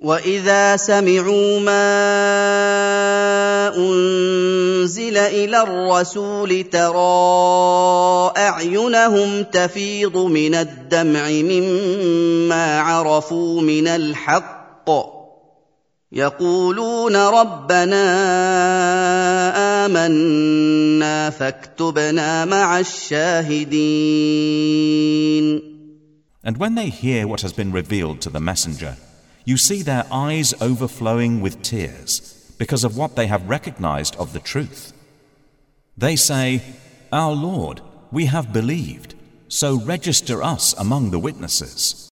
وَإِذَا سَمِعُوا مَا أُنزِلَ إِلَى الرَّسُولِ تَرَىٰ أَعْيُنَهُمْ تَفِيضُ مِنَ الدَّمْعِ مِمَّا عَرَفُوا مِنَ الْحَقِّ يَقُولُونَ رَبَّنَا آمَنَّا فَاكْتُبْنَا مَعَ الشَّاهِدِينَ. And when they hear what has been revealed to the messenger, you see their eyes overflowing with tears because of what they have recognized of the truth. They say, "Our Lord, we have believed, so register us among the witnesses."